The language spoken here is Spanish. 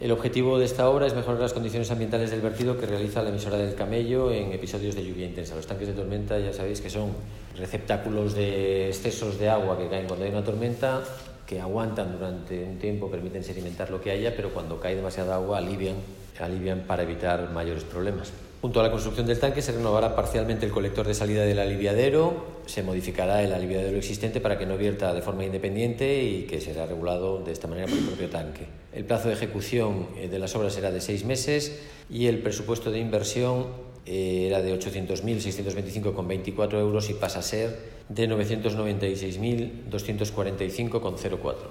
El objetivo de esta obra es mejorar las condiciones ambientales del vertido que realiza la emisora del Camello en episodios de lluvia intensa. Los tanques de tormenta ya sabéis que son receptáculos de excesos de agua que caen cuando hay una tormenta, que aguantan durante un tiempo, permiten sedimentar lo que haya, pero cuando cae demasiada agua alivian para evitar mayores problemas. Junto a la construcción del tanque se renovará parcialmente el colector de salida del aliviadero, se modificará el aliviadero existente para que no vierta de forma independiente y que será regulado de esta manera por el propio tanque. El plazo de ejecución de las obras será de 6 meses y el presupuesto de inversión era de 800.625,24 euros y pasa a ser de 996.245,04.